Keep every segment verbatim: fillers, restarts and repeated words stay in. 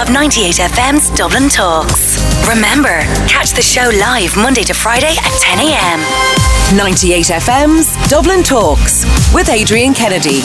of ninety-eight F M's Dublin Talks. Remember, catch the show live Monday to Friday at ten a m. ninety-eight F M's Dublin Talks with Adrian Kennedy.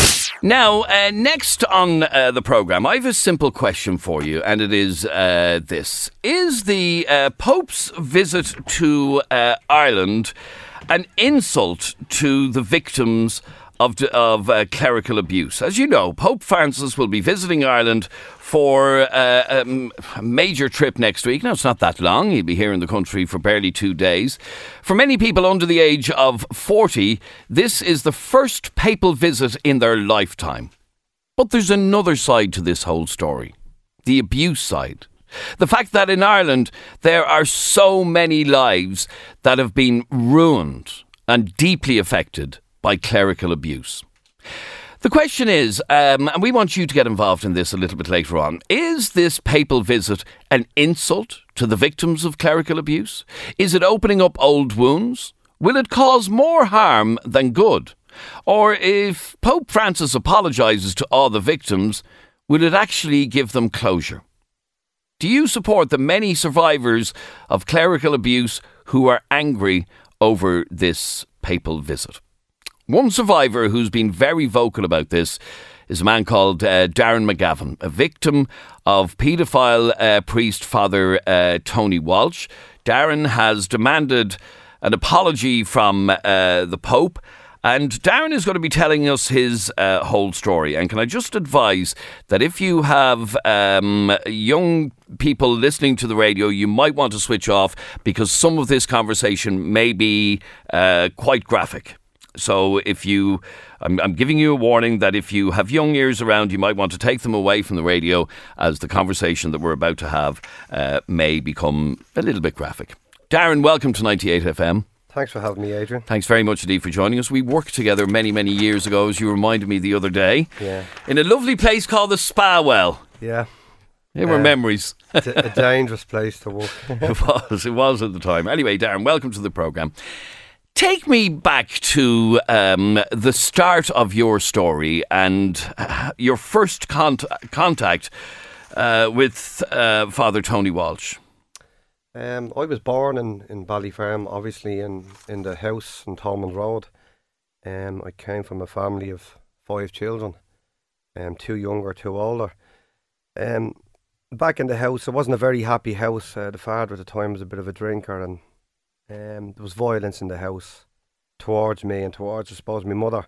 Now, uh, next on uh, the programme, I have a simple question for you, and it is uh, this. Is the uh, Pope's visit to uh, Ireland an insult to the victims of, of uh, clerical abuse? As you know, Pope Francis will be visiting Ireland for uh, um, a major trip next week. Now, it's not that long. He'll be here in the country for barely two days. For many people under the age of forty, this is the first papal visit in their lifetime. But there's another side to this whole story. The abuse side. The fact that in Ireland there are so many lives that have been ruined and deeply affected by clerical abuse. The question is, um, and we want you to get involved in this a little bit later on, is this papal visit an insult to the victims of clerical abuse? Is it opening up old wounds? Will it cause more harm than good? Or if Pope Francis apologises to all the victims, will it actually give them closure? Do you support the many survivors of clerical abuse who are angry over this papal visit? One survivor who's been very vocal about this is a man called uh, Darren McGavin, a victim of paedophile uh, priest Father uh, Tony Walsh. Darren has demanded an apology from uh, the Pope, and Darren is going to be telling us his uh, whole story. And can I just advise that if you have um, young people listening to the radio, you might want to switch off because some of this conversation may be uh, quite graphic. So if you, I'm, I'm giving you a warning that if you have young ears around, you might want to take them away from the radio, as the conversation that we're about to have uh, may become a little bit graphic. Darren, welcome to ninety-eight F M. Thanks for having me, Adrian. Thanks very much indeed for joining us. We worked together many, many years ago, as you reminded me the other day. Yeah. In a lovely place called the Spa Well. Yeah. They were uh, memories. It's a, a dangerous place to work. It was. It was at the time. Anyway, Darren, welcome to the programme. Take me back to um, the start of your story and uh, your first cont- contact uh, with uh, Father Tony Walsh. Um, I was born in, in Ballyferm, obviously in, in the house on Thomond Road. Um, I came from a family of five children, um, two younger, two older. Um, back in the house, it wasn't a very happy house. Uh, the father at the time was a bit of a drinker, and Um, there was violence in the house towards me and towards, I suppose, my mother.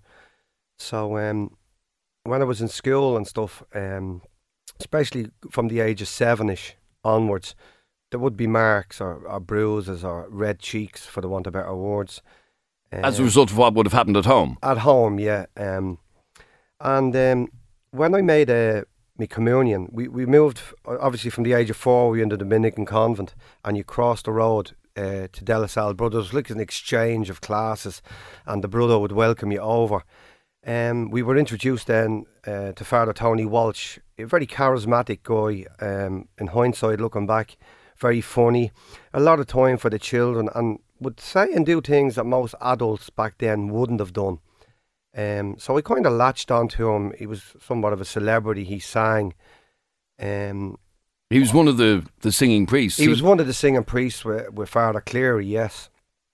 So um, when I was in school and stuff, um, especially from the age of seven-ish onwards, there would be marks or, or bruises or red cheeks, for the want of better words. Um, As a result of what would have happened at home? At home, yeah. Um, and um, when I made uh, my communion, we, we moved, obviously from the age of four, we were in the Dominican convent, and you crossed the road Uh, to De La Salle Brothers, like an exchange of classes, and the brother would welcome you over. Um, we were introduced then uh, to Father Tony Walsh, a very charismatic guy, um, in hindsight looking back, very funny, a lot of time for the children, and would say and do things that most adults back then wouldn't have done. Um, so I kind of latched onto him. He was somewhat of a celebrity. He sang. Um, He was one of the, the singing priests. He was one of the singing priests with, with Father Cleary, yes.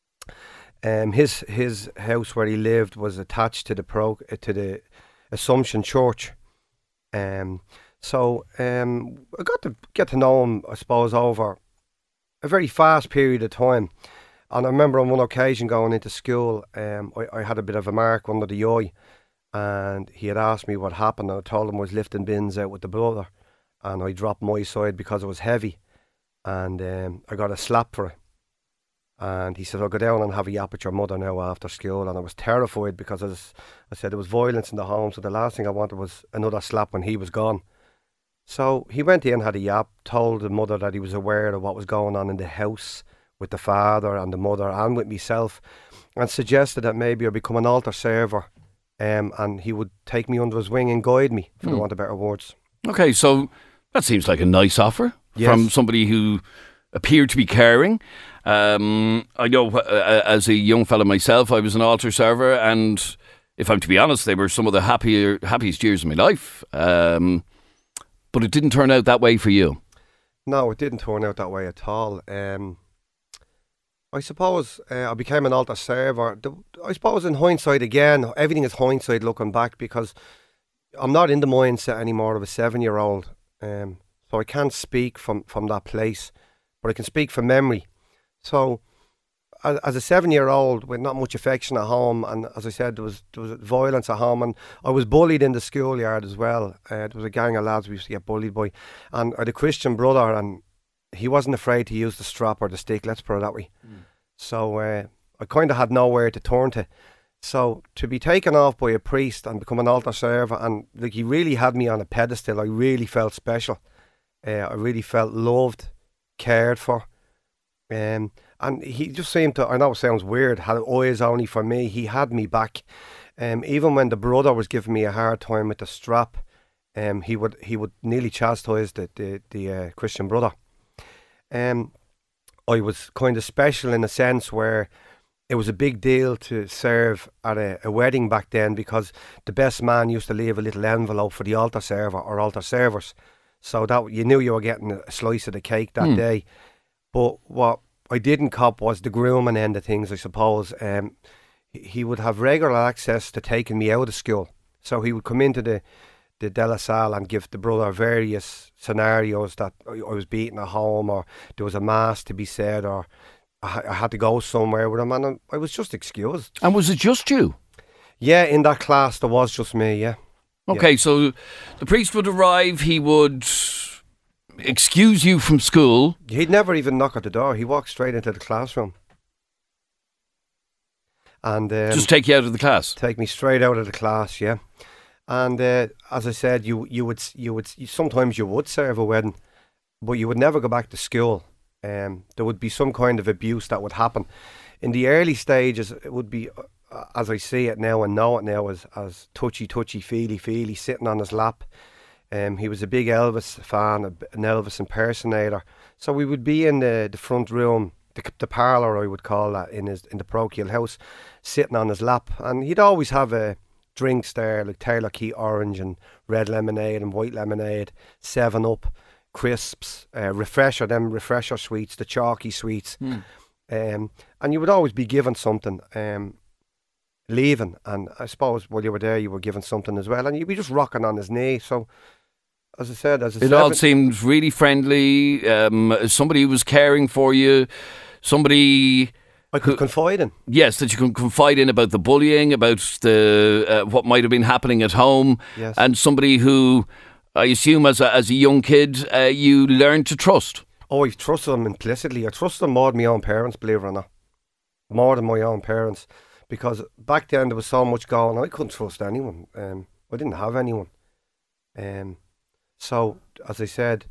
Um, his his house where he lived was attached to the pro, to the Assumption Church. Um, so um, I got to get to know him, I suppose, over a very fast period of time. And I remember on one occasion going into school, um, I, I had a bit of a mark under the eye, and he had asked me what happened, and I told him I was lifting bins out with the brother. And I dropped my side because it was heavy, and um, I got a slap for it. And he said, I'll go down and have a yap at your mother now after school. And I was terrified because, as I said, there was violence in the home, so the last thing I wanted was another slap when he was gone. So he went in, had a yap, told the mother that he was aware of what was going on in the house with the father and the mother and with myself, and suggested that maybe I become an altar server, um, and he would take me under his wing and guide me, for mm. the want of better words. Okay, so that seems like a nice offer yes. from somebody who appeared to be caring. Um, I know uh, as a young fellow myself, I was an altar server, and if I'm to be honest, they were some of the happier, happiest years of my life. Um, But it didn't turn out that way for you. No, it didn't turn out that way at all. Um, I suppose uh, I became an altar server. The, I suppose in hindsight, again, everything is hindsight looking back, because I'm not in the mindset anymore of a seven-year-old. Um, so I can't speak from, from that place, but I can speak from memory. So as, as a seven-year-old with not much affection at home, and as I said, there was there was violence at home, and I was bullied in the schoolyard as well. Uh, there was a gang of lads we used to get bullied by, and I had a Christian brother, and he wasn't afraid to use the strap or the stick, let's put it that way. Mm. So uh, I kind of had nowhere to turn to. So to be taken off by a priest and become an altar server, and like, he really had me on a pedestal. I really felt special. Uh, I really felt loved, cared for. Um, and he just seemed to, I know it sounds weird, had eyes only for me. He had me back. Um, even when the brother was giving me a hard time with the strap, um, he would he would nearly chastise the, the, the uh, Christian brother. Um, I was kind of special in a sense where it was a big deal to serve at a, a wedding back then, because the best man used to leave a little envelope for the altar server or altar servers. So that you knew you were getting a slice of the cake that mm. day. But what I didn't cop was the grooming end of things, I suppose. Um, he would have regular access to taking me out of school. So he would come into the the De La Salle and give the brother various scenarios that I was beaten at home, or there was a mass to be said, or I, I had to go somewhere with him, and I was just excused. And was it just you? Yeah, in that class there was just me, yeah. Okay, yeah. So the priest would arrive, he would excuse you from school. He'd never even knock at the door. He walked straight into the classroom. And um, just take you out of the class? Take me straight out of the class, yeah. And uh, as I said, you you would you would you, sometimes you would serve a wedding, but you would never go back to school. Um, there would be some kind of abuse that would happen. In the early stages, it would be, uh, as I see it now and know it now, as as touchy touchy feely feely sitting on his lap. Um, he was a big Elvis fan, an Elvis impersonator. So we would be in the, the front room, the, the parlour I would call that, in his in the parochial house, sitting on his lap, and he'd always have a. drinks there like Taylor Key Orange and red lemonade and white lemonade, seven up, crisps, uh, refresher, them refresher sweets, the chalky sweets. Mm. Um, and you would always be given something, um, leaving. And I suppose while you were there, you were given something as well. And you'd be just rocking on his knee. So, as I said, as a it seven- all seemed really friendly. Um, somebody who was caring for you, somebody I could confide in. Yes, that you can confide in about the bullying, about the uh, what might have been happening at home. Yes. And somebody who, I assume as a, as a young kid, uh, you learned to trust. Oh, I trusted them implicitly. I trusted them more than my own parents, believe it or not. More than my own parents. Because back then there was so much going on, I couldn't trust anyone. Um, I didn't have anyone. Um, so, as I said,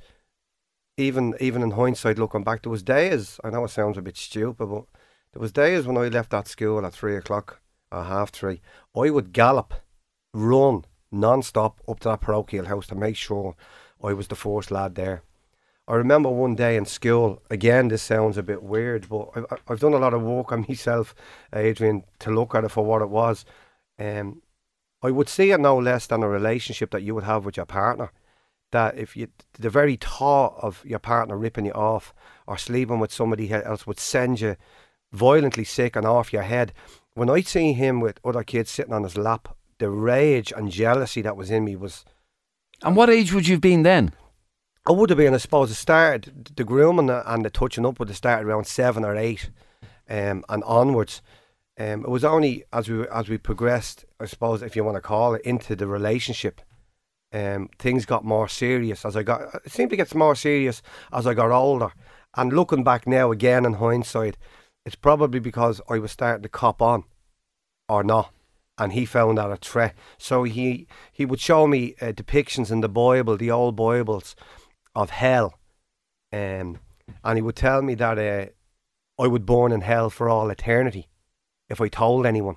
even even in hindsight, looking back, there was days, I know it sounds a bit stupid, but there was days when I left that school at three o'clock or half three. I would gallop, run non-stop up to that parochial house to make sure I was the first lad there. I remember one day in school, again this sounds a bit weird, but I, I've done a lot of work on myself, Adrian, to look at it for what it was. Um, I would see it no less than a relationship that you would have with your partner. That if you, the very thought of your partner ripping you off or sleeping with somebody else would send you violently sick and off your head. When I see him with other kids sitting on his lap, the rage and jealousy that was in me was... And what age would you have been then? I would have been, I suppose, it started, the grooming and the touching up would have started around seven or eight um, and onwards. Um, it was only as we as we progressed, I suppose, if you want to call it, into the relationship, um, things got more serious as I got... It seemed to get more serious as I got older. And looking back now, again in hindsight, it's probably because I was starting to cop on, or not, and he found that a threat. So he he would show me uh, depictions in the Bible, the old Bibles, of hell, um, and he would tell me that uh, I would burn in hell for all eternity if I told anyone.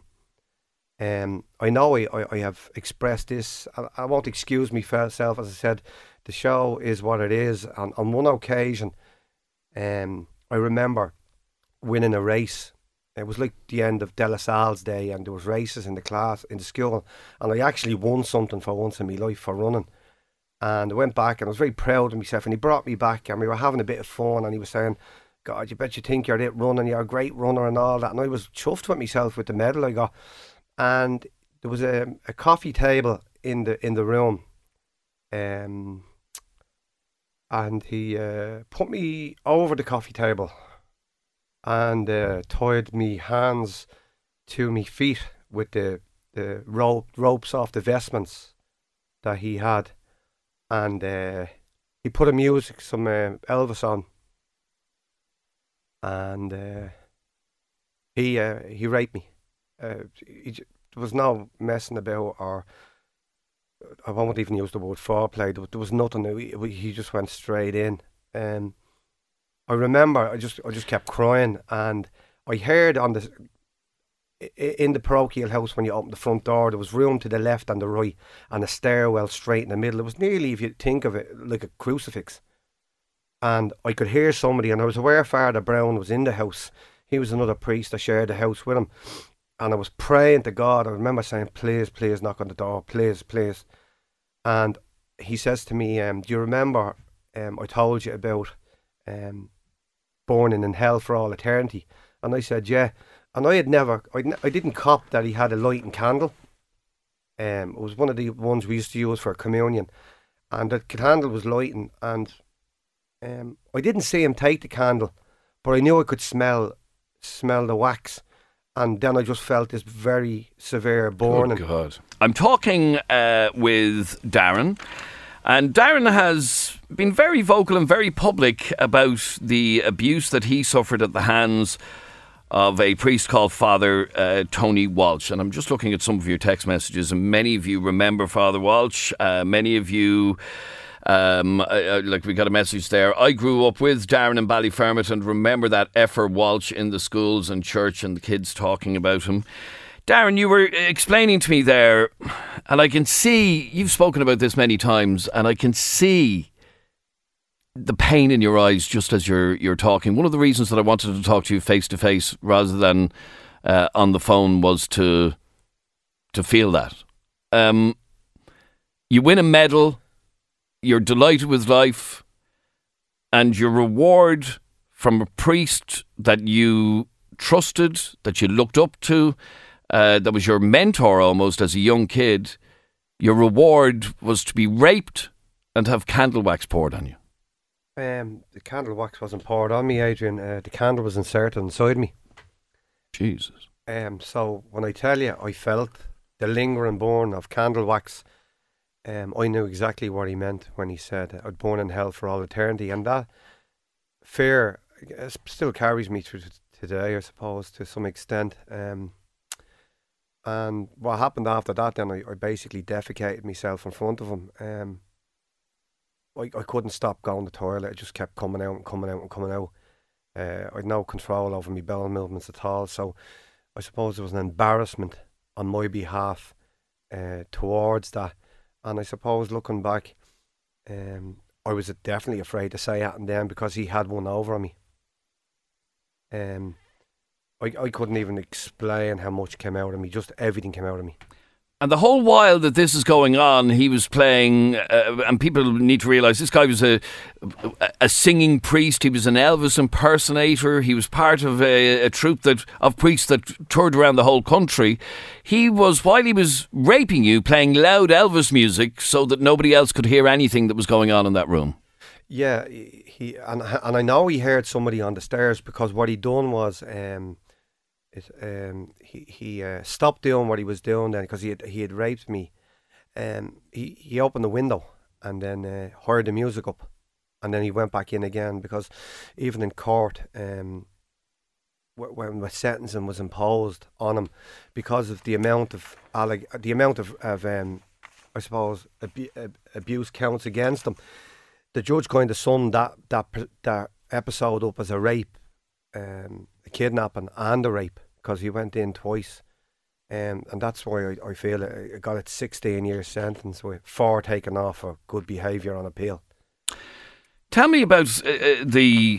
Um, I know I, I, I have expressed this. I, I won't excuse myself, as I said. The show is what it is. And on one occasion, um, I remember winning a race. It was like the end of De La Salle's day, and there was races in the class, in the school, and I actually won something for once in my life for running. And I went back and I was very proud of myself, and he brought me back and we were having a bit of fun, and he was saying, God, you bet you think you're it running, you're a great runner and all that. And I was chuffed with myself with the medal I got. And there was a, a coffee table in the in the room. Um, and he uh, put me over the coffee table and uh, tied me hands to me feet with the, the rope, ropes off the vestments that he had. And uh, he put a music, some uh, Elvis on. And uh, he uh, he raped me. Uh, he, there was no messing about, or I won't even use the word foreplay. There, there was nothing. He, he just went straight in. Um, I remember I just I just kept crying, and I heard on the in the parochial house, when you opened the front door, there was room to the left and the right, and a stairwell straight in the middle. It was nearly, if you think of it, like a crucifix. And I could hear somebody, and I was aware Father Brown was in the house. He was another priest. I shared the house with him. And I was praying to God. I remember saying, please, please knock on the door, please, please. And he says to me, um, do you remember um, I told you about um, burning in hell for all eternity? And I said, yeah. And I had never, I'd ne- I didn't cop that he had a lighting candle. Um, it was one of the ones we used to use for communion. And the candle was lighting, and um, I didn't see him take the candle, but I knew I could smell smell the wax. And then I just felt this very severe burning. Good God. I'm talking uh, with Darren. And Darren has been very vocal and very public about the abuse that he suffered at the hands of a priest called Father uh, Tony Walsh. And I'm just looking at some of your text messages, and many of you remember Father Walsh. Uh, many of you, um, uh, like we got a message there, I grew up with Darren in Ballyfermot and remember that effer Walsh in the schools and church and the kids talking about him. Darren, you were explaining to me there, and I can see, you've spoken about this many times, and I can see the pain in your eyes just as you're you're talking. One of the reasons that I wanted to talk to you face to face rather than uh, on the phone was to to feel that. Um, you win a medal, you're delighted with life, and your reward from a priest that you trusted, that you looked up to, uh, that was your mentor almost as a young kid, your reward was to be raped and have candle wax poured on you. Um, the candle wax wasn't poured on me, Adrian. Uh, the candle was inserted inside me. Jesus. Um, so when I tell you I felt the lingering burn of candle wax, um, I knew exactly what he meant when he said I'd burn in hell for all eternity. And that fear uh, still carries me through today, I suppose, to some extent. Um, and what happened after that, then I, I basically defecated myself in front of him. Um, I, I couldn't stop going to the toilet. It just kept coming out and coming out and coming out. Uh, I had no control over my bowel movements at all. So I suppose there was an embarrassment on my behalf uh, towards that. And I suppose looking back, um, I was definitely afraid to say that and then because he had one over on me. Um, I, I couldn't even explain how much came out of me. Just everything came out of me. And the whole while that this is going on, he was playing, uh, and people need to realise this guy was a a singing priest. He was an Elvis impersonator. He was part of a, a troupe that of priests that toured around the whole country. He was, while he was raping you, playing loud Elvis music so that nobody else could hear anything that was going on in that room. Yeah, he and and I know he heard somebody on the stairs because what he done was. Um, It, um, he he uh, stopped doing what he was doing then because he had, he had raped me. Um, he, he opened the window and then uh, heard the music up, and then he went back in again because even in court, um, w- when the sentencing was imposed on him, because of the amount of alleg- the amount of, of um, I suppose abu- ab- abuse counts against him, the judge kind of summed that that that episode up as a rape, um, a kidnapping and a rape. Because he went in twice, um, and that's why I, I feel it, I got a sixteen year sentence with four taken off for good behaviour on appeal. Tell me about uh, the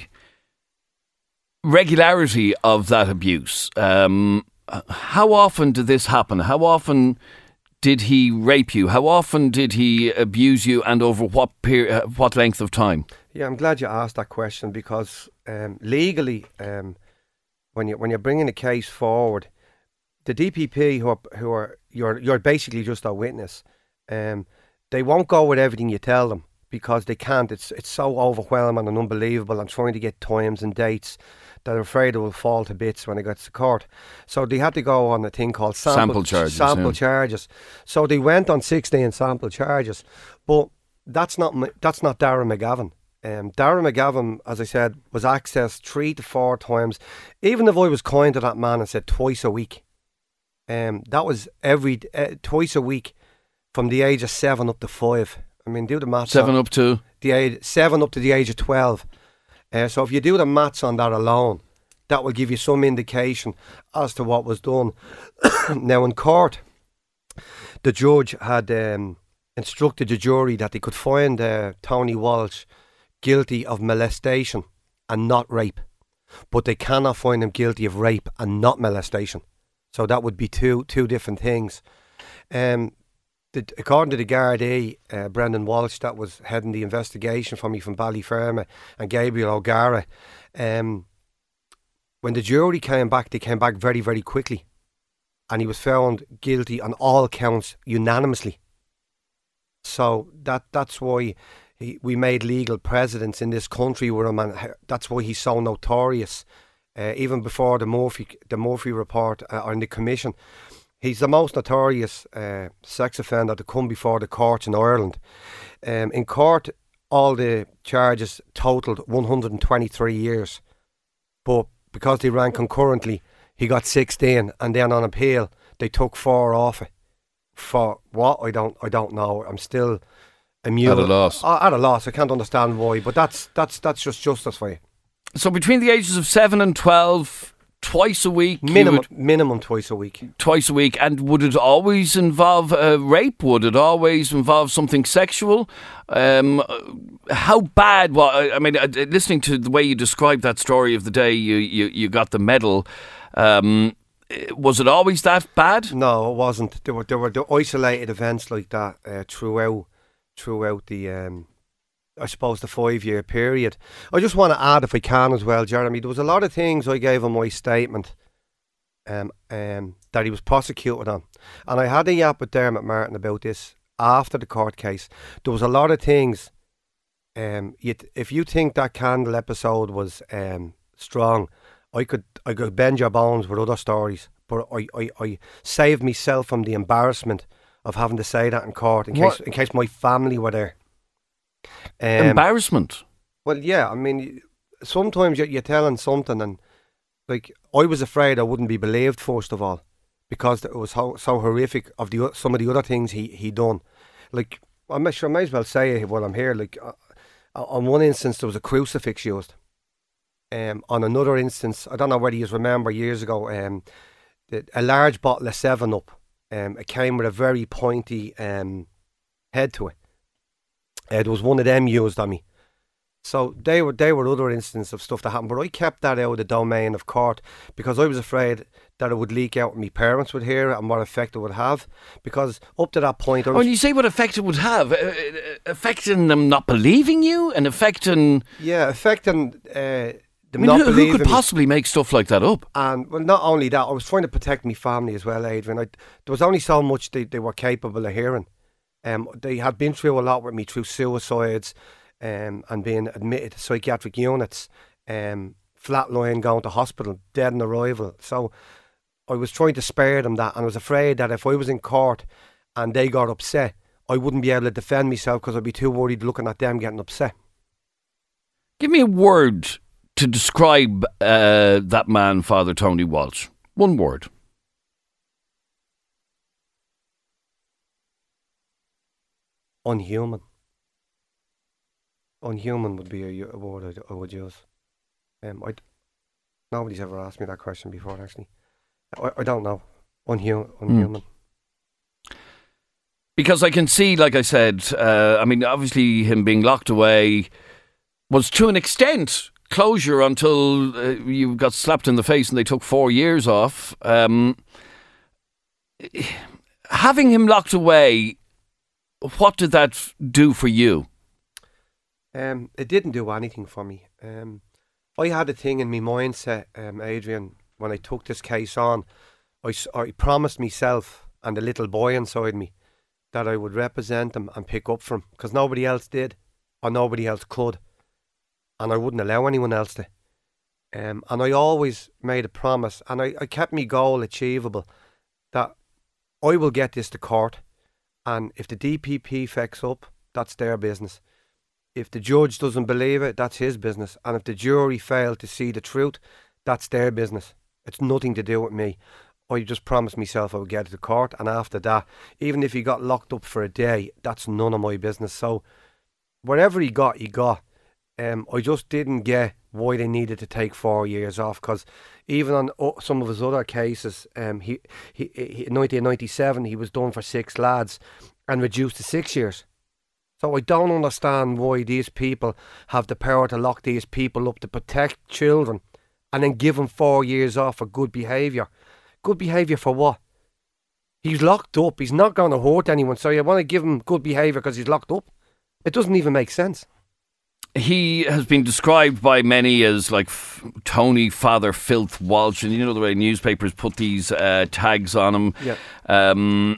regularity of that abuse. Um, how often did this happen? How often did he rape you? How often did he abuse you, and over what period, what length of time? Yeah, I'm glad you asked that question because um, legally, um, when you when you're bringing a case forward, the D P P who are, who are you're you're basically just a witness. Um, they won't go with everything you tell them because they can't. It's it's so overwhelming and unbelievable, and trying to get times and dates that I'm afraid it will fall to bits when it gets to court. So they had to go on a thing called sample, sample charges. Sample yeah. charges. So they went on sixteen sample charges, but that's not that's not Darren McGavin. Um, Darren McGavin, as I said, was accessed three to four times. Even if I was kind to that man and said twice a week, um, that was every uh, twice a week from the age of seven up to five. I mean, do the maths. Seven up to the age seven up to the age of twelve. Uh, so if you do the maths on that alone, that will give you some indication as to what was done. Now in court, the judge had um, instructed the jury that they could find uh, Tony Walsh guilty of molestation and not rape, but they cannot find him guilty of rape and not molestation. So that would be two two different things. Um, the, according to the Gardaí, uh, Brendan Walsh, that was heading the investigation for me from Ballyferma, and Gabriel O'Gara, um, when the jury came back, they came back very, very quickly, and he was found guilty on all counts unanimously. So that that's why he, we made legal precedents in this country with him, and that's why he's so notorious. Uh, even before the Murphy the Murphy report uh, on the commission, he's the most notorious uh, sex offender to come before the courts in Ireland. Um, in court, all the charges totaled one hundred twenty-three years, but because they ran concurrently, he got sixteen, and then on appeal they took four off it. For what? I don't I don't know. I'm still immune. At a loss. Uh, at a loss. I can't understand why, but that's that's that's just justice for you. So between the ages of seven and twelve, twice a week, minimum would, minimum twice a week. Twice a week, and would it always involve uh, rape? Would it always involve something sexual? Um, how bad? Well, I mean, uh, listening to the way you described that story of the day you you, you got the medal. Um, was it always that bad? No, it wasn't. There were there were the isolated events like that uh, throughout throughout the. Um, I suppose the five-year period. I just want to add, if I can as well, Jeremy, there was a lot of things I gave in my statement um, um, that he was prosecuted on. And I had a yap with Dermot Martin about this after the court case. There was a lot of things. Um, you'd, if you think that Candle episode was um, strong, I could I could bend your bones with other stories. But I, I, I saved myself from the embarrassment of having to say that in court in case in case my family were there. Um, Embarrassment. Well, yeah, I mean, sometimes you're, you're telling something, and like I was afraid I wouldn't be believed. First of all, because it was so, so horrific of the some of the other things he he done. Like I'm sure I may as well say it while I'm here. Like uh, on one instance, there was a crucifix used. Um, on another instance, I don't know whether you remember years ago, um, the, a large bottle of Seven Up. Um, it came with a very pointy um head to it. Uh, there was one of them used on me. So they were they were other instances of stuff that happened, but I kept that out of the domain of court because I was afraid that it would leak out and my parents would hear it and what effect it would have. Because up to that point, I was, when you say what effect it would have, uh, affecting them not believing you and affecting yeah, affecting uh, them I mean, not who, believing who could me. possibly make stuff like that up? And well, not only that, I was trying to protect my family as well, Adrian. I, there was only so much they, they were capable of hearing. Um, they had been through a lot with me through suicides um, and being admitted to psychiatric units, um, flatline, going to hospital, dead on arrival. So I was trying to spare them that, and I was afraid that if I was in court and they got upset, I wouldn't be able to defend myself because I'd be too worried looking at them getting upset. Give me a word to describe uh, that man, Father Tony Walsh. One word. Unhuman. Unhuman would be a, a word I, I would use. Um, I nobody's ever asked me that question before. Actually, I, I don't know. Unhuman. Unhuman. Mm. Because I can see, like I said, uh, I mean, obviously him being locked away was to an extent closure until uh, you got slapped in the face and they took four years off. Um, having him locked away, what did that do for you? Um, it didn't do anything for me. Um, I had a thing in my mindset, um, Adrian, when I took this case on. I, s- I promised myself and the little boy inside me that I would represent him and pick up for him, because nobody else did or nobody else could, and I wouldn't allow anyone else to. Um, and I always made a promise, and I, I kept my goal achievable, that I will get this to court, and if the D P P fecks up, that's their business. If the judge doesn't believe it, that's his business. And if the jury fail to see the truth, that's their business. It's nothing to do with me. I just promised myself I would get it to court, and after that, even if he got locked up for a day, that's none of my business. So whatever he got, he got. Um, I just didn't get why they needed to take four years off, because even on uh, some of his other cases, um, he, he, he in nineteen ninety-seven he was done for six lads and reduced to six years. So I don't understand why these people have the power to lock these people up to protect children and then give them four years off for good behaviour. Good behaviour for what? He's locked up. He's not going to hurt anyone. So you want to give him good behaviour because he's locked up? It doesn't even make sense. He has been described by many as like f- Tony Father Filth Walsh, and you know the way newspapers put these uh, tags on him. Yeah. Um,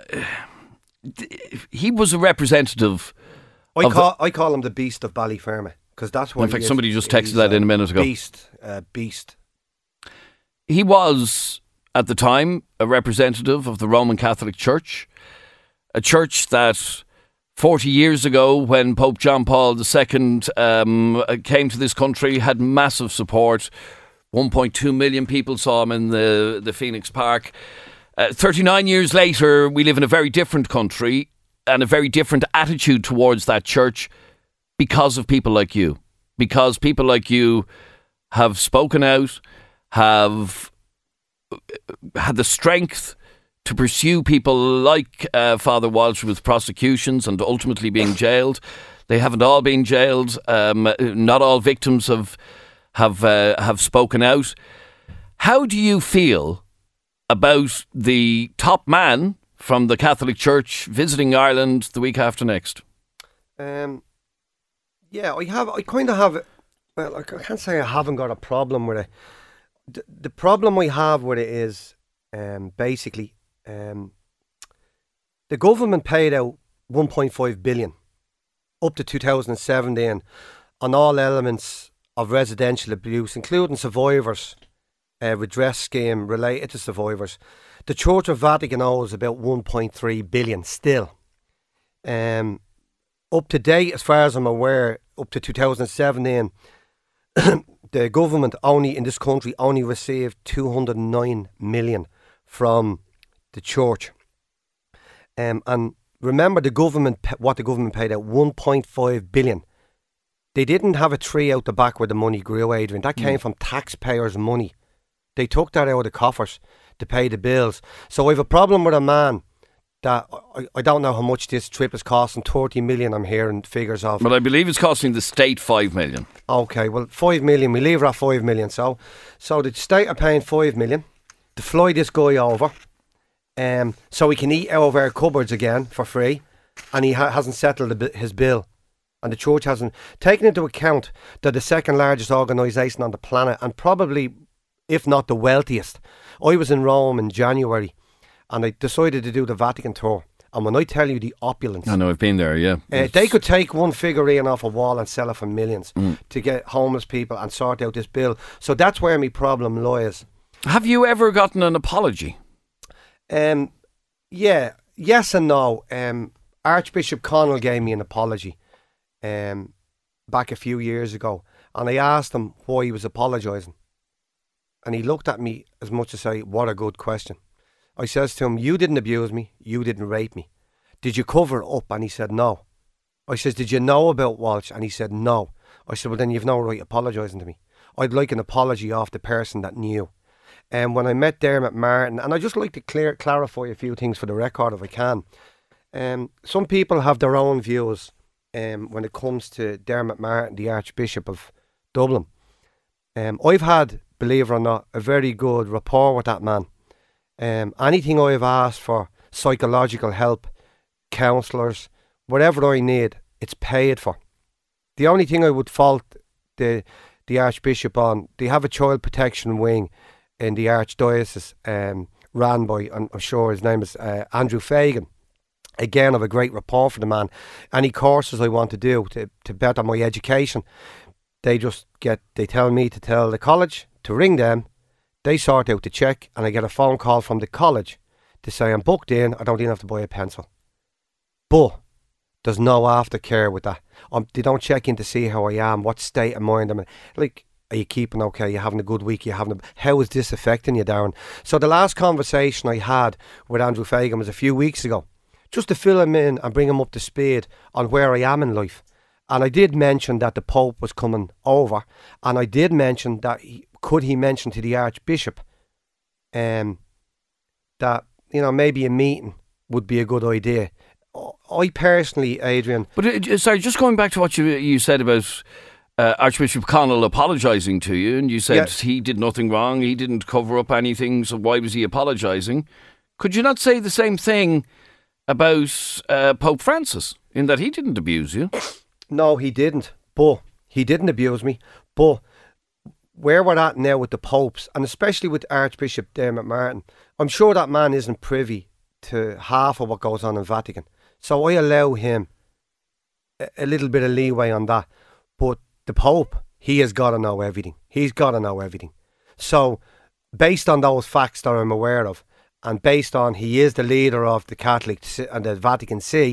he was a representative. I of call I call him the beast of Ballyfermot, because that's what. In he fact, is. somebody just texted He's that in a minute ago. Beast, uh, beast. He was at the time a representative of the Roman Catholic Church, a church that forty years ago, when Pope John Paul the Second um, came to this country, had massive support. one point two million people saw him in the, the Phoenix Park. Uh, thirty-nine years later, we live in a very different country and a very different attitude towards that church because of people like you. Because people like you have spoken out, have had the strength to pursue people like uh, Father Walsh with prosecutions and ultimately being jailed. They haven't all been jailed. Um, not all victims have have uh, have spoken out. How do you feel about the top man from the Catholic Church visiting Ireland the week after next? Um, yeah, I have. I kind of have. Well, I can't say I haven't got a problem with it. The, the problem I have with it is, um, basically, um, the government paid out one point five billion up to two thousand seventeen on all elements of residential abuse, including survivors. Uh, redress scheme related to survivors. The Church of Vatican owes about one point three billion still. Um, up to date, as far as I'm aware, up to two thousand seventeen, the government only in this country only received two hundred nine million from the church. Um, and remember, the government, what the government paid out, one point five billion. They didn't have a tree out the back where the money grew, Adrian. That came mm. from taxpayers' money. They took that out of the coffers to pay the bills. So I have a problem with a man that I, I don't know how much this trip is costing. thirty million I'm hearing figures of. But I believe it's costing the state five million. Okay, well five million, we leave it at five million. So so the state are paying five million to fly this guy over, um, so he can eat out of our cupboards again for free, and he ha- hasn't settled the, his bill. And the church hasn't taken into account that the second largest organisation on the planet, and probably, if not the wealthiest. I was in Rome in January and I decided to do the Vatican tour. And when I tell you the opulence... I know, I've been there, yeah. Uh, they could take one figurine off a wall and sell it for millions mm. to get homeless people and sort out this bill. So that's where my problem lies. Have you ever gotten an apology? Um, yeah, yes and no. Um, Archbishop Connell gave me an apology um, back a few years ago. And I asked him why he was apologising. And he looked at me as much as say, what a good question. I says to him, you didn't abuse me, you didn't rape me. Did you cover it up? And he said, no. I says, did you know about Walsh? And he said, no. I said, well, then you've no right apologising to me. I'd like an apology off the person that knew. And when I met Dermot Martin, and I'd just like to clear, clarify a few things for the record if I can. Um, some people have their own views um, when it comes to Dermot Martin, the Archbishop of Dublin. Um, I've had... believe it or not, a very good rapport with that man. Um, anything I've asked for psychological help, counsellors, whatever I need, it's paid for. The only thing I would fault the the Archbishop on, they have a child protection wing in the Archdiocese, um, ran by, I'm sure his name is uh, Andrew Fagan. Again, I have a great rapport for the man. Any courses I want to do to, to better my education, they just get, they tell me to tell the college to ring them, they sort out the cheque, and I get a phone call from the college to say I'm booked in, I don't even have to buy a pencil. But there's no aftercare with that. Um, they don't check in to see how I am, what state of mind I'm in. Like, are you keeping okay? Are you having a good week? Are you having a, how is this affecting you, Darren? So the last conversation I had with Andrew Fagan was a few weeks ago, just to fill him in and bring him up to speed on where I am in life. And I did mention that the Pope was coming over, and I did mention that he, could he mention to the Archbishop um, that, you know, maybe a meeting would be a good idea. I personally, Adrian... But, uh, sorry, just going back to what you you said about uh, Archbishop Connell apologising to you, and you said yeah. he did nothing wrong, he didn't cover up anything, so why was he apologising? Could you not say the same thing about uh, Pope Francis, in that he didn't abuse you? No, he didn't, but he didn't abuse me, but where we're at now with the popes, and especially with Archbishop Dermot Martin, I'm sure that man isn't privy to half of what goes on in Vatican. So I allow him a, a little bit of leeway on that. But the Pope, he has got to know everything. He's got to know everything. So based on those facts that I'm aware of, and based on he is the leader of the Catholic and the Vatican See,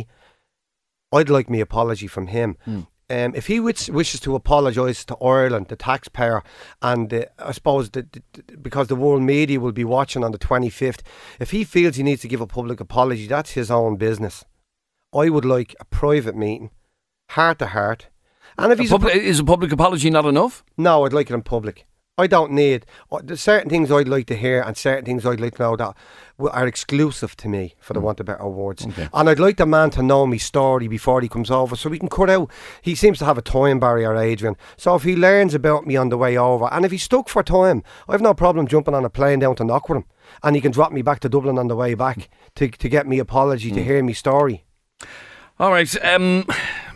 I'd like me apology from him. Mm. Um, if he wish, wishes to apologise to Ireland, the taxpayer, and uh, I suppose the, the, because the world media will be watching on the twenty-fifth, if he feels he needs to give a public apology, that's his own business. I would like a private meeting, heart to heart. And if a he's public, a, is a public apology not enough? No, I'd like it in public. I don't need... Uh, there's certain things I'd like to hear and certain things I'd like to know that are exclusive to me, for the mm. want of better words. Okay. And I'd like the man to know me story before he comes over, so we can cut out... He seems to have a time barrier, Adrian. So if he learns about me on the way over, and if he's stuck for time, I have no problem jumping on a plane down to Knock with him, and he can drop me back to Dublin on the way back to, to get me apology, mm. to hear me story. All right, um...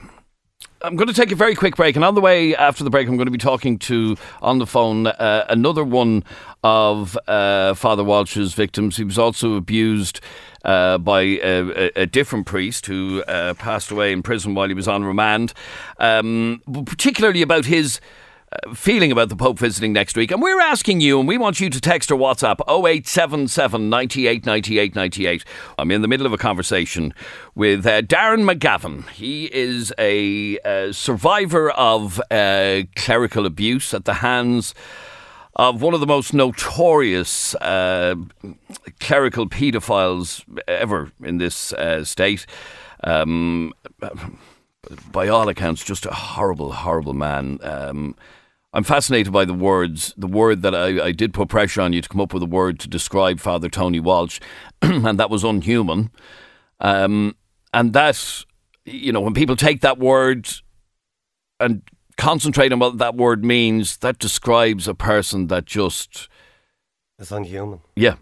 I'm going to take a very quick break, and on the way after the break I'm going to be talking to, on the phone, uh, another one of uh, Father Walsh's victims. He was also abused uh, by a, a different priest who uh, passed away in prison while he was on remand, um, particularly about his Uh, feeling about the Pope visiting next week. And we're asking you, and we want you to text or WhatsApp oh eight seven seven, nine eight nine eight nine eight. I'm in the middle of a conversation with uh, Darren McGavin. He is a uh, survivor of uh, clerical abuse at the hands of one of the most notorious uh, clerical paedophiles ever in this uh, state. Um, by all accounts, just a horrible, horrible man. Um, I'm fascinated by the words, the word that I, I did put pressure on you to come up with a word to describe Father Tony Walsh, and that was unhuman. Um, and that, you know, when people take that word and concentrate on what that word means, that describes a person that just... is unhuman. Yeah.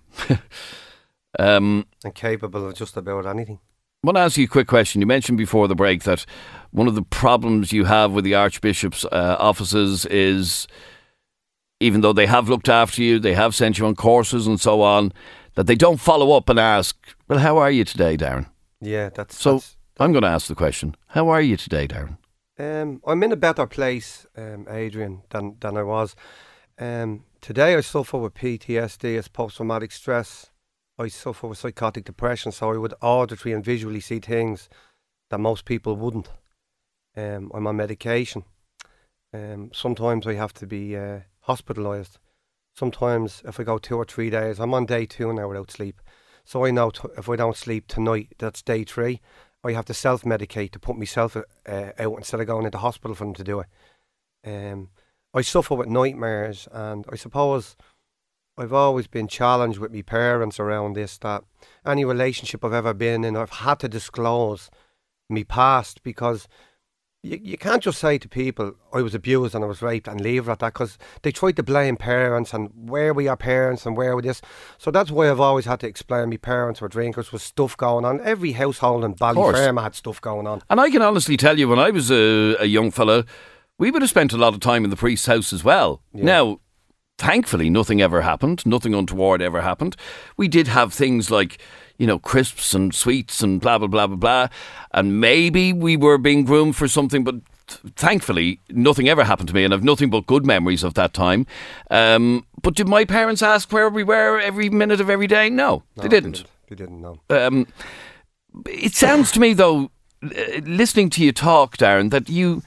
um, and capable of just about anything. I want to ask you a quick question. You mentioned before the break that one of the problems you have with the Archbishop's uh, offices is, even though they have looked after you, they have sent you on courses and so on, that they don't follow up and ask, well, how are you today, Darren? Yeah, that's... So that's, I'm going to ask the question, how are you today, Darren? Um, I'm in a better place, um, Adrian, than, than I was. Um, today I suffer with P T S D, as post-traumatic stress. I suffer with psychotic depression, so I would auditory and visually see things that most people wouldn't. Um, I'm on medication. Um, sometimes I have to be uh, hospitalised. Sometimes if I go two or three days, I'm on day two now without sleep. So I know t- if I don't sleep tonight, that's day three. I have to self-medicate to put myself uh, out instead of going into hospital for them to do it. Um, I suffer with nightmares, and I suppose... I've always been challenged with my parents around this, that any relationship I've ever been in, I've had to disclose my past, because You, you can't just say to people, I was abused and I was raped and leave it at that, because they try to blame parents and where were your parents and where were this. So that's why I've always had to explain my parents were drinkers, with stuff going on. Every household in Ballyferma had stuff going on. And I can honestly tell you, when I was a, a young fella, we would have spent a lot of time in the priest's house as well. Yeah. Now, thankfully, nothing ever happened. Nothing untoward ever happened. We did have things like, you know, crisps and sweets and blah, blah, blah, blah, blah. And maybe we were being groomed for something, but thankfully, nothing ever happened to me, and I've nothing but good memories of that time. Um, but did my parents ask where we were every minute of every day? No, no they didn't. They didn't, no. Um, it sounds to me, though, listening to you talk, Darren, that you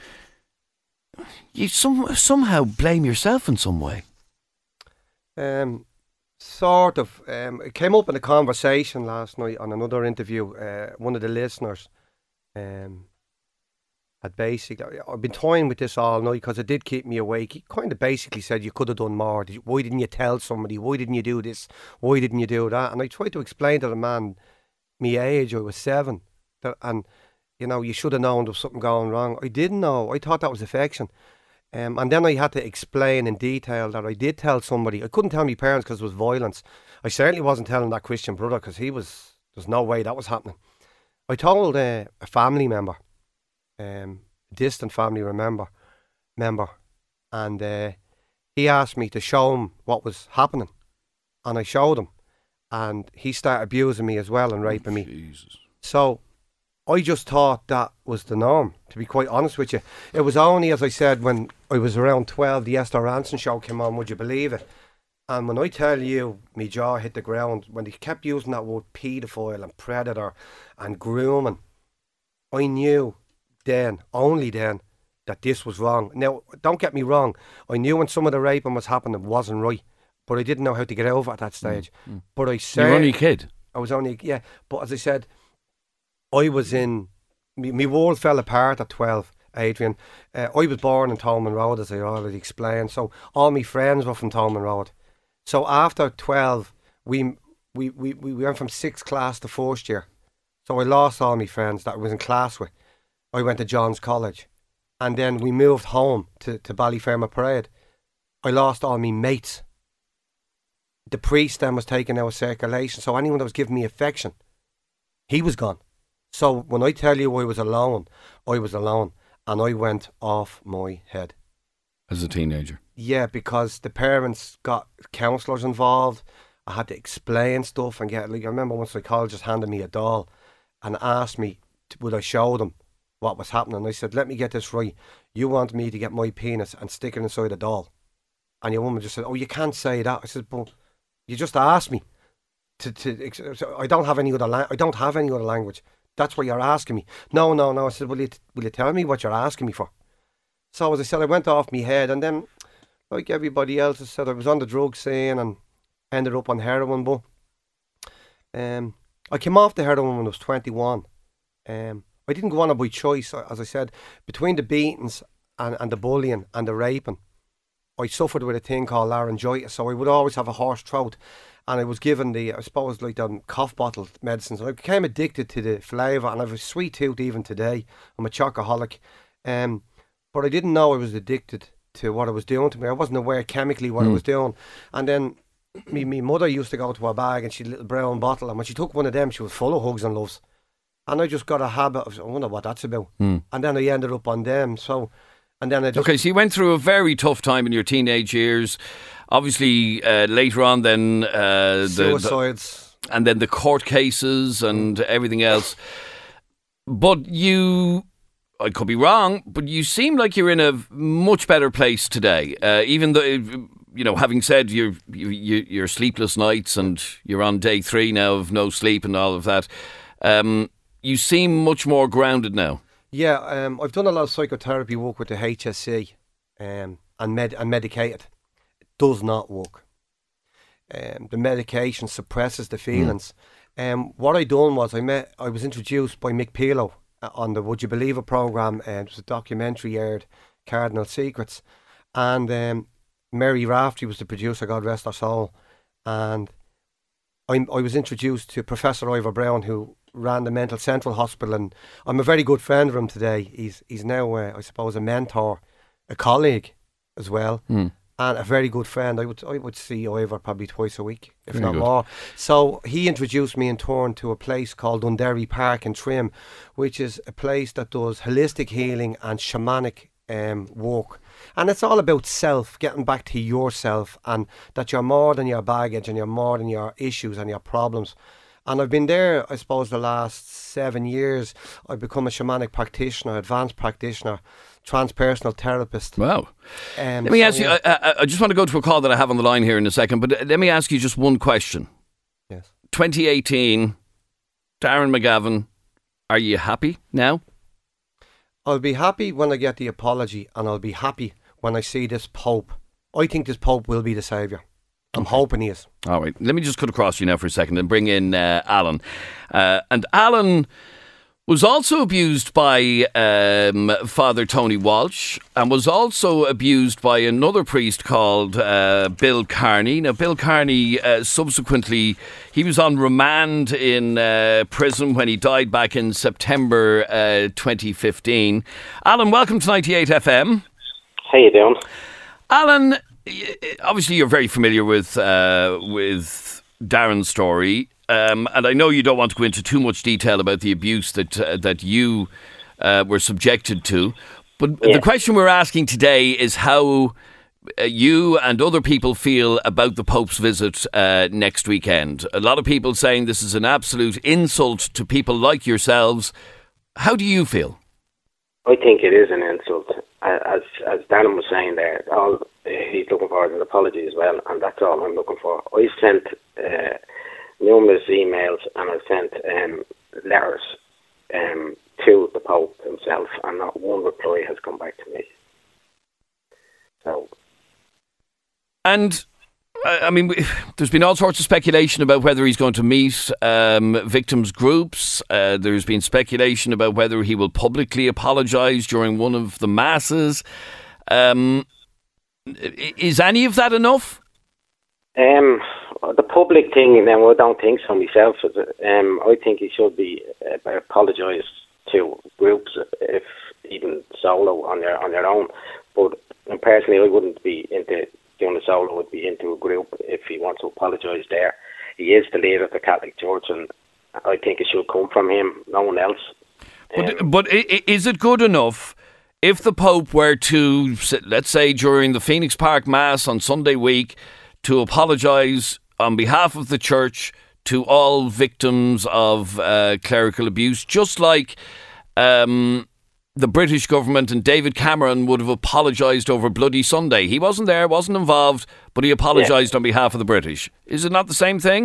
you some, somehow blame yourself in some way. Um, sort of. Um, it came up in a conversation last night on another interview. Uh, one of the listeners um, had basically, I've been toying with this all night because it did keep me awake. He kind of basically said, you could have done more. Why didn't you tell somebody? Why didn't you do this? Why didn't you do that? And I tried to explain to the man, my age, I was seven, that, and you know, you should have known there was something going wrong. I didn't know. I thought that was affection. Um, and then I had to explain in detail that I did tell somebody. I couldn't tell my parents because it was violence. I certainly wasn't telling that Christian brother, because he was, there's no way that was happening. I told uh, a family member, um, a distant family member, member, and uh, he asked me to show him what was happening. And I showed him. And he started abusing me as well and raping oh, me. So I just thought that was the norm, to be quite honest with you. It was only, as I said, when I was around twelve, the Esther Ranson show came on, would you believe it? And when I tell you, my jaw hit the ground, when they kept using that word paedophile and predator and grooming, I knew then, only then, that this was wrong. Now, don't get me wrong, I knew when some of the raping was happening, it wasn't right, but I didn't know how to get over at that stage. Mm, mm. But I said, you were only a kid. I was only, yeah, but as I said, I was in, my world fell apart at twelve, Adrian. Uh, I was born in Tolman Road, as I already explained, so all my friends were from Tolman Road. So after twelve, we, we, we, we went from sixth class to first year. So I lost all my friends that I was in class with. I went to John's College. And then we moved home to, to Ballyferma Parade. I lost all my mates. The priest then was taken out of circulation, so anyone that was giving me affection, he was gone. So when I tell you I was alone, I was alone, and I went off my head. As a teenager? Yeah, because the parents got counsellors involved. I had to explain stuff and get, like, I remember one psychologist handed me a doll and asked me, to, would I show them what was happening? I said, let me get this right. You want me to get my penis and stick it inside a doll? And your woman just said, oh, you can't say that. I said, but you just asked me to, to I don't have any other la- I don't have any other language. That's what you're asking me. No, no, no. I said, will you, t- will you tell me what you're asking me for? So as I said, I went off my head, and then, like everybody else, I said I was on the drug scene and ended up on heroin. But um, I came off the heroin when I was twenty-one. Um, I didn't go on it by choice. As I said, between the beatings and, and the bullying and the raping, I suffered with a thing called laryngitis. So I would always have a hoarse throat. And I was given the, I suppose, like the cough bottle medicines. I became addicted to the flavour, and I have a sweet tooth even today. I'm a chocoholic. Um, but I didn't know I was addicted to what I was doing to me. I wasn't aware chemically what mm. I was doing. And then me, me mother used to go to her bag, and she had a little brown bottle, and when she took one of them, she was full of hugs and loves. And I just got a habit of, I wonder what that's about. Mm. And then I ended up on them. So, and then I just... Okay, so you went through a very tough time in your teenage years. Obviously, uh, later on, then uh, the suicides, the, and then the court cases and mm. everything else. But you, I could be wrong, but you seem like you're in a much better place today. Uh, even though, you know, having said you're you, you're sleepless nights and you're on day three now of no sleep and all of that, um, you seem much more grounded now. Yeah, um, I've done a lot of psychotherapy work with the H S C, um, and med and medicated. Does not work. Um, the medication suppresses the feelings. Mm. Um, what I done was I met. I was introduced by Mick Pilo on the Would You Believe It programme. Uh, it was a documentary aired, Cardinal Secrets, and um, Mary Raftery was the producer. God rest her soul. And I'm, I was introduced to Professor Ivor Brown, who ran the Mental Central Hospital, and I'm a very good friend of him today. He's he's now, uh, I suppose, a mentor, a colleague as well, mm. and a very good friend. I would I would see Ivor probably twice a week, if very not good. more. So he introduced me in turn to a place called Dunderry Park in Trim, which is a place that does holistic healing and shamanic um, work. And it's all about self, getting back to yourself, and that you're more than your baggage and you're more than your issues and your problems. And I've been there, I suppose, the last seven years. I've become a shamanic practitioner, advanced practitioner, transpersonal therapist. Wow. Um, let me so, ask yeah. you, I, I, I just want to go to a call that I have on the line here in a second, but let me ask you just one question. Yes. twenty eighteen, Darren McGavin, are you happy now? I'll be happy when I get the apology, and I'll be happy when I see this Pope. I think this Pope will be the saviour. I'm hoping he is. All right. Let me just cut across you now for a second and bring in uh, Alan. Uh, and Alan was also abused by um, Father Tony Walsh, and was also abused by another priest called uh, Bill Carney. Now, Bill Carney uh, subsequently, he was on remand in uh, prison when he died back in September uh, twenty fifteen. Alan, welcome to ninety-eight F M. How you doing? Alan, obviously you're very familiar with uh, with Darren's story, um, and I know you don't want to go into too much detail about the abuse that uh, that you uh, were subjected to. But yeah. the question we're asking today is how uh, you and other people feel about the Pope's visit uh, next weekend. A lot of people saying this is an absolute insult to people like yourselves. How do you feel? I think it is an insult. As as Darren was saying there, all he's looking for is an apology as well, and that's all I'm looking for. I sent uh, numerous emails and I sent um, letters um, to the Pope himself, and not one reply has come back to me. So, and I mean, there's been all sorts of speculation about whether he's going to meet um, victims' groups. Uh, there's been speculation about whether he will publicly apologise during one of the masses. Um, is any of that enough? Um, the public thing, now, I don't think so myself. Um, I think he should be uh, apologise to groups, if even solo on their on their own. But personally, I wouldn't be into doing a solo. Would be into a group if he wants to apologise there. He is the leader of the Catholic Church, and I think it should come from him, no one else. But, Um, but is it good enough if the Pope were to, let's say, during the Phoenix Park Mass on Sunday week, to apologise on behalf of the Church to all victims of uh, clerical abuse, just like um, the British government and David Cameron would have apologised over Bloody Sunday? He wasn't there, wasn't involved, but he apologised yeah. on behalf of the British. Is it not the same thing?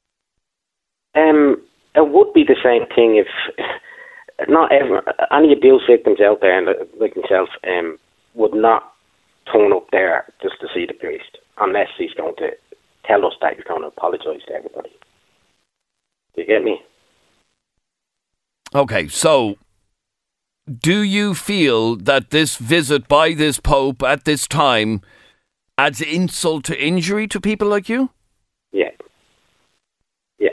Um, it would be the same thing if not ever any abuse victims out there, like himself, um, would not turn up there just to see the priest, unless he's going to tell us that he's going to apologise to everybody. Do you get me? Okay, so do you feel that this visit by this Pope at this time adds insult to injury to people like you? Yeah. Yeah.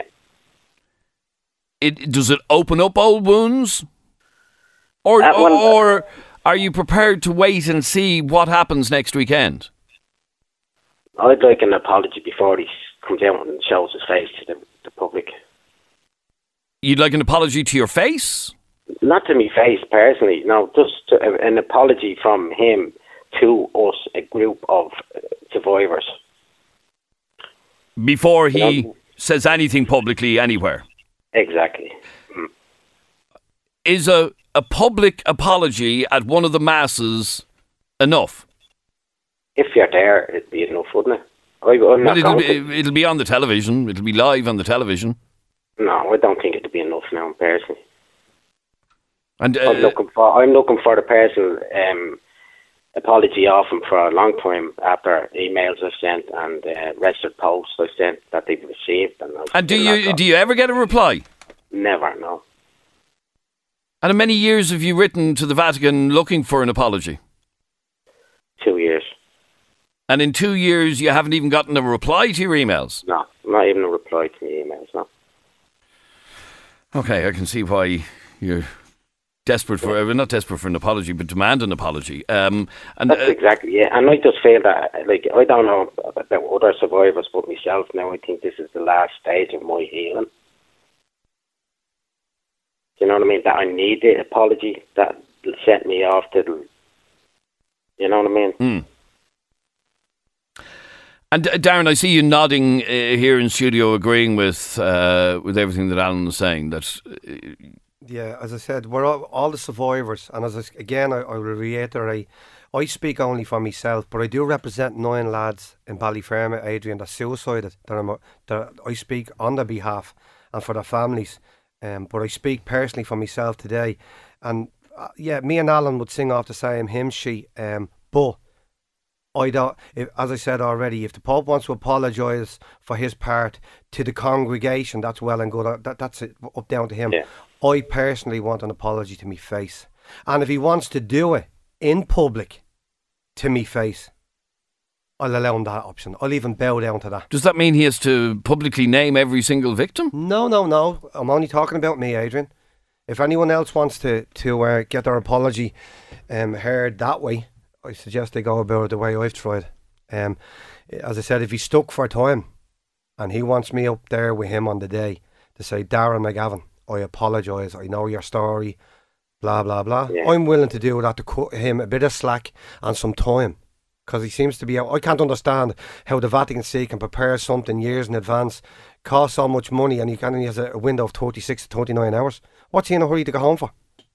It, does it open up old wounds? Or, Uh, well, or are you prepared to wait and see what happens next weekend? I'd like an apology before he comes out and shows his face to the, the public. You'd like an apology to your face? Not to me face personally, no, just to, uh, an apology from him to us, a group of uh, survivors. Before he You know? says anything publicly anywhere? Exactly. Mm. Is a, a public apology at one of the masses enough? If you're there, it'd be enough, wouldn't it? I, I'm Well, not it'll going be, to, it'll be on the television. It'll be live on the television. no, I don't think it'd be enough now, personally. And uh, I'm looking for I'm looking for the personal um, apology off him for a long time after emails I've sent and uh, registered posts I've sent that they've received. And, I've and do still not you got- do you ever get a reply? Never, no. And how many years have you written to the Vatican looking for an apology? Two years. And in two years, you haven't even gotten a reply to your emails? No, not even a reply. reply to my emails now. Okay, I can see why you're desperate for, uh, not desperate for an apology, but demand an apology. Um, and That's uh, exactly, yeah. And I just feel that, like, I don't know about other survivors, but myself now, I think this is the last stage of my healing. You know what I mean? That I need the apology that will set me off to, you know what I mean? Mm. And uh, Darren, I see you nodding uh, here in studio, agreeing with uh, with everything that Alan was saying. That uh, yeah, as I said, we're all, all the survivors, and as I, again, I, I will reiterate, I speak only for myself, but I do represent nine lads in Ballyfermot, Adrian, that suicided. That, I'm, that I speak on their behalf and for their families. Um, but I speak personally for myself today, and uh, yeah, me and Alan would sing off the same hymn sheet. Um, but I don't. If, as I said already, if the Pope wants to apologise for his part to the congregation, that's well and good. That that's it, up down to him. Yeah. I personally want an apology to me face, and if he wants to do it in public to me face, I'll allow him that option. I'll even bow down to that. Does that mean he has to publicly name every single victim? No, no, no. I'm only talking about me, Adrian. If anyone else wants to to uh, get their apology um, heard that way, I suggest they go about it the way I've tried. Um, as I said, if he's stuck for time and he wants me up there with him on the day to say, Darren McGavin, I apologise, I know your story, blah, blah, blah. Yeah. I'm willing to do that to cut him a bit of slack and some time. Because he seems to be out. I can't understand how the Vatican See can prepare something years in advance, cost so much money, and he only has a window of thirty-six to thirty-nine hours. What's he in a hurry to go home for?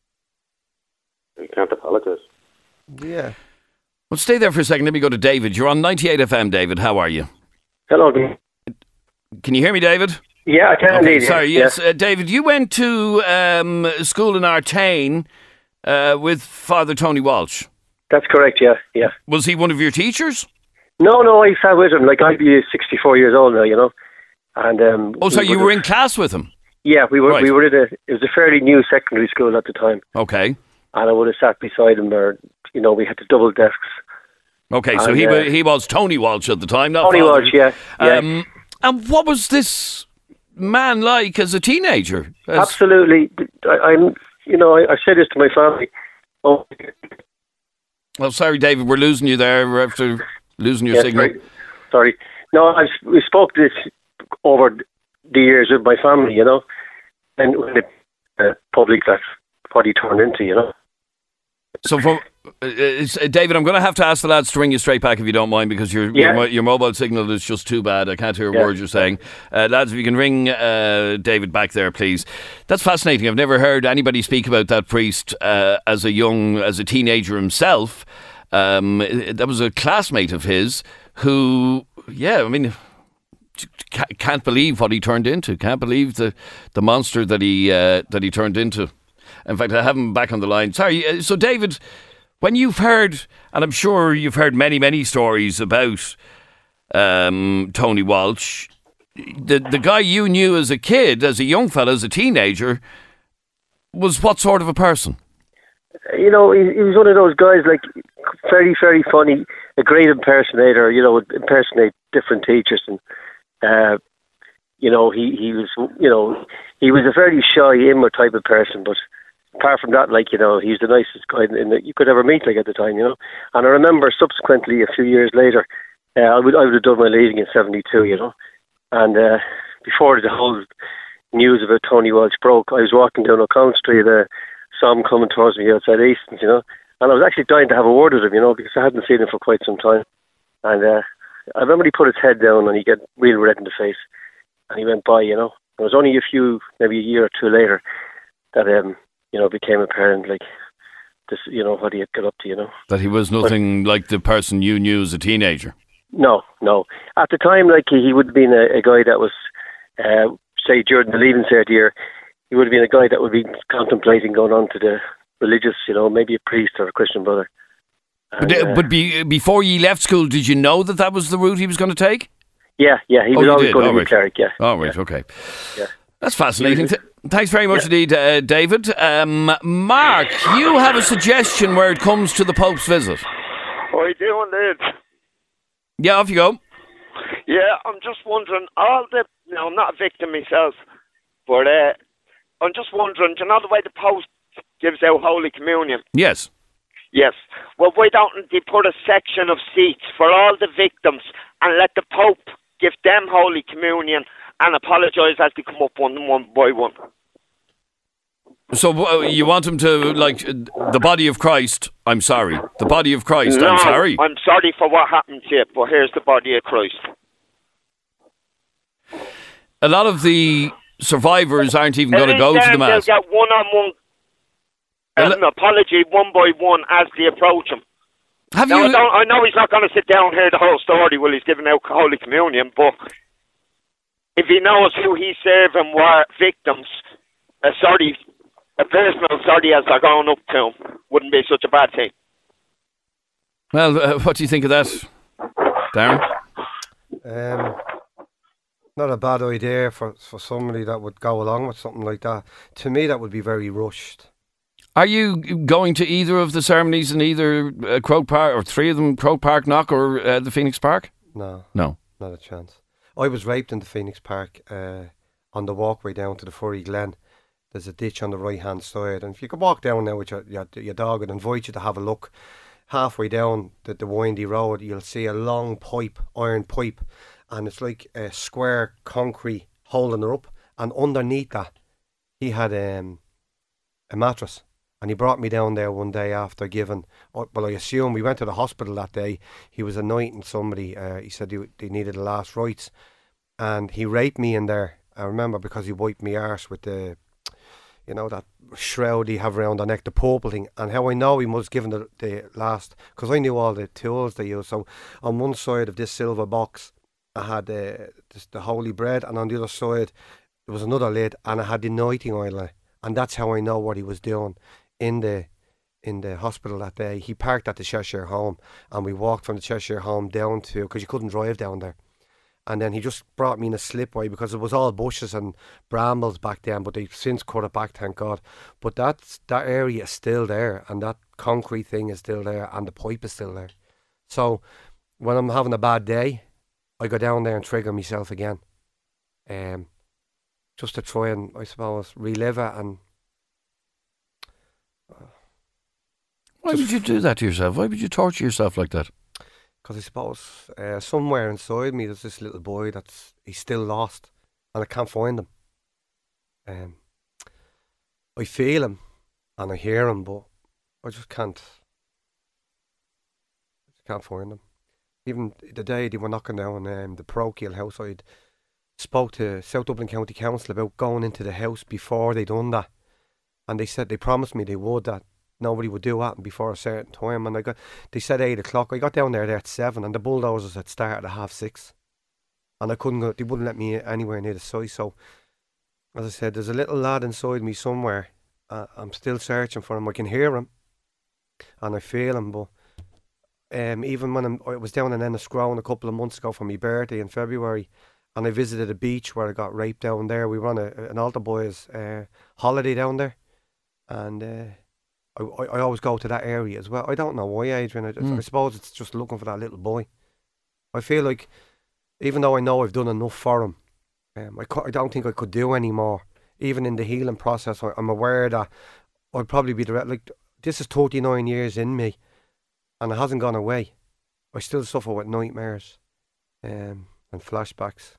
You can't apologise. Yeah. Well, stay there for a second. Let me go to David. You're on ninety-eight F M, David. How are you? Hello. Can you hear me, David? Yeah, I can Okay, indeed. sorry, yeah. yes. Uh, David, you went to um, school in Artane uh, with Father Tony Walsh. That's correct, yeah, yeah. Was he one of your teachers? No, no, I sat with him. Like, I'd be sixty-four years old now, you know. And um, Oh, so we you would've- were in class with him? Yeah, we were. Right. We were in a. It was a fairly new secondary school at the time, Okay. and I would have sat beside him, or you know, we had the double desks. Okay, so And, he, uh, wa- he was Tony Walsh at the time, not Tony Father. Walsh, yeah, yeah. Um, and what was this man like as a teenager? As- Absolutely. I, I'm. You know, I, I said this to my family. Oh, Well, sorry, David, we're losing you there after losing your yeah, signal. sorry. Sorry. No, I we spoke this over the years with my family, you know, and when the uh, public, that's what he turned into, you know. So, for, uh, it's, uh, David, I'm going to have to ask the lads to ring you straight back if you don't mind, because your Yeah. your, mo- your mobile signal is just too bad. I can't hear a Yeah. word you're saying. Uh, lads, if you can ring uh, David back there, please. That's fascinating. I've never heard anybody speak about that priest uh, as a young, as a teenager himself. Um, that was a classmate of his who, yeah, I mean, ca- can't believe what he turned into. Can't believe the, the monster that he uh, that he turned into. In fact, I have him back on the line. Sorry, uh, so David, when you've heard, and I'm sure you've heard many, many stories about um, Tony Walsh, the the guy you knew as a kid, as a young fella, as a teenager, was what sort of a person? You know, he, he was one of those guys, like, very, very funny, a great impersonator, you know, would impersonate different teachers. And, uh, you know, he, he was, you know, he was a very shy, inward type of person. But apart from that, like, you know, he's the nicest guy in, in that you could ever meet, like, at the time, you know. And I remember subsequently, a few years later, uh, I would I would have done my leaving in seventy-two, you know. And uh, before the whole news about Tony Walsh broke, I was walking down O'Connell Street, uh, saw him coming towards me outside Easton's, you know, and I was actually dying to have a word with him, you know, because I hadn't seen him for quite some time. And uh, I remember he put his head down and he got real red in the face, and he went by, you know. It was only a few, maybe a year or two later, that um, you know, became apparent, like, this, you know, what he had got up to, you know. That he was nothing but, like the person you knew as a teenager. No, no. At the time, like, he, he would have been a, a guy that was, uh, say, during the Leaving Cert year, he would have been a guy that would be contemplating going on to the religious, you know, maybe a priest or a Christian brother. And, but uh, but be, before you left school, did you know that that was the route he was going to take? Yeah, yeah, he oh, was you always did? going oh, to be right. cleric, yeah. Oh, right, yeah. okay. Yeah. That's fascinating. Th- thanks very much yeah. indeed, uh, David. Um, Mark, you have a suggestion where it comes to the Pope's visit. I do indeed. Yeah, off you go. Yeah, I'm just wondering, all the now I'm not a victim myself, but uh, I'm just wondering, do you know the way the Pope gives out Holy Communion? Yes. Yes. Well, why don't they put a section of seats for all the victims and let the Pope give them Holy Communion and apologise as they come up one, one by one? So uh, you want him to, like, uh, the body of Christ, I'm sorry. The body of Christ, no, I'm sorry. I'm sorry for what happened to you, but here's the body of Christ. A lot of the survivors aren't even going to go to the Mass. They'll get one-on-one an apology one by one as they approach him. Have now, you... I, don't, I know he's not going to sit down and hear the whole story while he's giving out Holy Communion, but if he knows who he's serving were victims, uh, sorry, a personal sorry as they're going up to him wouldn't be such a bad thing. Well, uh, what do you think of that, Darren? Um, not a bad idea for, for somebody that would go along with something like that. To me, that would be very rushed. Are you going to either of the ceremonies in either uh, Croke Park, or three of them, Croke Park, Knock, or uh, the Phoenix Park? No. No. Not a chance. I was raped in the Phoenix Park uh, on the walkway down to the Furry Glen. There's a ditch on the right-hand side. And if you could walk down there with your, your, your dog, I'd invite you to have a look. Halfway down the, the windy road, you'll see a long pipe, iron pipe, and it's like a square concrete holding her up. And underneath that, he had um, a mattress. And he brought me down there one day after giving, well, I assume we went to the hospital that day. He was anointing somebody. Uh, he said he, they needed the last rites. And he raped me in there. I remember because he wiped me arse with the, you know, that shroud he have around the neck, the purple thing. And how I know he was given the, the last, because I knew all the tools they used. So on one side of this silver box, I had uh, this, the holy bread. And on the other side, there was another lid. And I had the anointing oil in it. And that's how I know what he was doing. In the in the hospital that day, he parked at the Cheshire Home, and we walked from the Cheshire Home down to, because you couldn't drive down there, and then he just brought me in a slipway because it was all bushes and brambles back then, but they've since cut it back, thank God. But that's, that area is still there, and that concrete thing is still there, and the pipe is still there. So when I'm having a bad day, I go down there and trigger myself again, um, just to try and, I suppose, relive it. And Why would you do that to yourself? Why would you torture yourself like that? Because I suppose uh, somewhere inside me there's this little boy that's, he's still lost, and I can't find him. Um, I feel him and I hear him, but I just can't. I just can't find him. Even the day they were knocking down um, the parochial house, I spoke to South Dublin County Council about going into the house before they done that, and they said they promised me they would, that nobody would do that before a certain time. And I got, they said eight o'clock. I got down there, there at seven, and the bulldozers had started at half six, and I couldn't go. They wouldn't let me anywhere near the site. So, as I said, there's a little lad inside me somewhere. Uh, I'm still searching for him. I can hear him, and I feel him. But um, even when I'm, I was down in Enniscrone a couple of months ago for my birthday in February, and I visited a beach where I got raped down there. We were on a, an altar boys uh, holiday down there, and. Uh, I, I always go to that area as well. I don't know why, Adrian. I, mm. I suppose it's just looking for that little boy. I feel like, even though I know I've done enough for him, um, I, I don't think I could do any more. Even in the healing process, I, I'm aware that I'd probably be the, like, this is thirty-nine years in me, and it hasn't gone away. I still suffer with nightmares um, and flashbacks.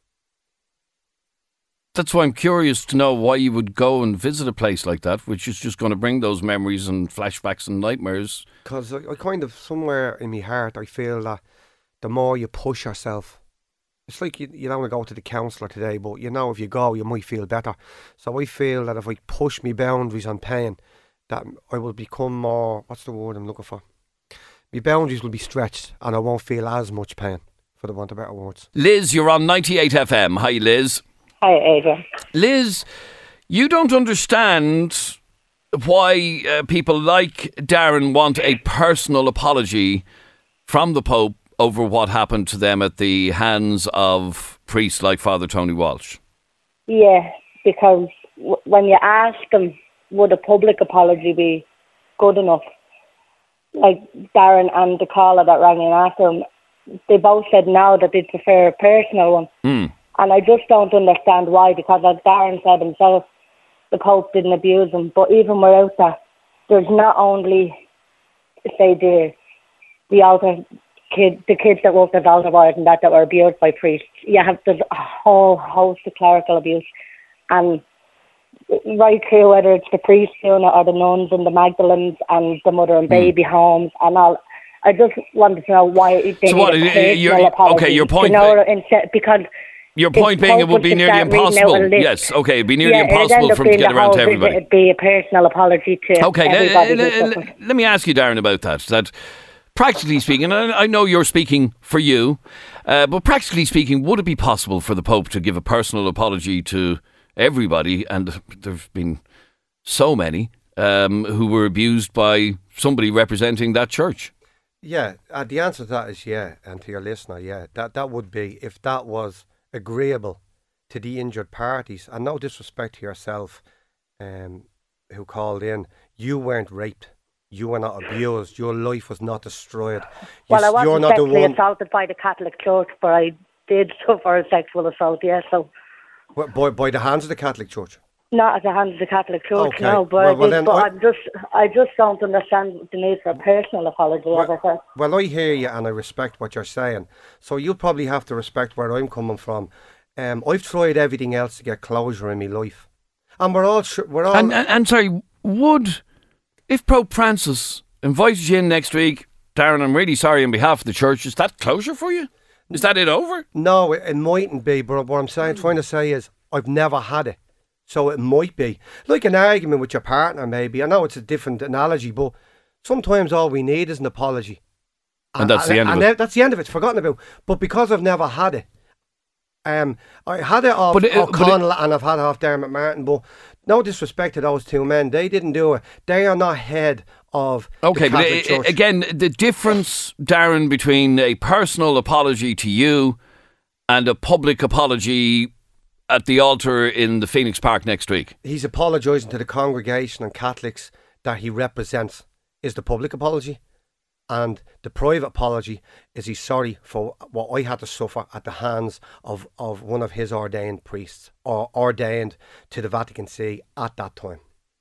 That's why I'm curious to know why you would go and visit a place like that, which is just going to bring those memories and flashbacks and nightmares. Because I, I kind of, somewhere in my heart, I feel that the more you push yourself, it's like you, you don't want to go to the counsellor today, but you know if you go, you might feel better. So I feel that if I push my boundaries on pain, that I will become more, what's the word I'm looking for? My boundaries will be stretched, and I won't feel as much pain, for the want of better words. Liz, you're on ninety-eight F M. Hi, Liz. Hi, Adrian. Liz, you don't understand why uh, people like Darren want a personal apology from the Pope over what happened to them at the hands of priests like Father Tony Walsh. Yeah, because w- when you ask him, would a public apology be good enough? Like Darren and the caller that rang in after him, they both said no, that they'd prefer a personal one. Mm. And I just don't understand why, because as Darren said himself, the Pope didn't abuse him. But even without that, there's not only, say, the the altar kid, the kids that worked at altar boys and that that were abused by priests. You have there's a whole host of clerical abuse, and right through, whether it's the priests doing it or the nuns and the Magdalens and the mother and baby mm. homes and all. I just wanted to know why they so need what, a personal apology. okay, your point, you know, instead, because your point being it would be nearly impossible. Yes, okay, it'd be nearly yeah, impossible for him to get around to everybody. It'd be a personal apology to okay, everybody. L- l- l- let me ask you, Darren, about that. That practically speaking, and I know you're speaking for you, uh, but practically speaking, would it be possible for the Pope to give a personal apology to everybody? And there've been so many um, who were abused by somebody representing that church. Yeah, uh, the answer to that is yeah, and to your listener, yeah, that that would be if that was agreeable to the injured parties, and no disrespect to yourself, um, who called in, you weren't raped, you were not abused, your life was not destroyed. You, well, I wasn't you're not sexually the one... assaulted by the Catholic Church, but I did suffer a sexual assault, yeah, so... By, by the hands of the Catholic Church? Not at the hands of the Catholic Church, okay. no, but, well, well, I, did, but I, I'm just, I just don't understand the need for a personal apology, well, as I said. Well, I hear you and I respect what you're saying, so you probably have to respect where I'm coming from. Um, I've tried everything else to get closure in my life, and we're all, we're all. And, and, and sorry, would if Pope Francis invited you in next week, Darren? I'm really sorry on behalf of the church. Is that closure for you? Is that it over? No, it, it mightn't be. But what I'm saying, trying to say is, I've never had it, so it might be like an argument with your partner. Maybe I know it's a different analogy, but sometimes all we need is an apology, and, and that's and, the end and of it. That's the end of it. It's forgotten about. But because I've never had it. Um, I had it off it, O'Connell it, and I've had it off Dermot Martin, but no disrespect to those two men, they didn't do it. They are not head of okay, the Catholic but it, Church. Again, the difference, Darren, between a personal apology to you and a public apology at the altar in the Phoenix Park next week. He's apologising to the congregation and Catholics that he represents is the public apology. And the private apology is he's sorry for what I had to suffer at the hands of, of one of his ordained priests, or ordained to the Vatican See at that time.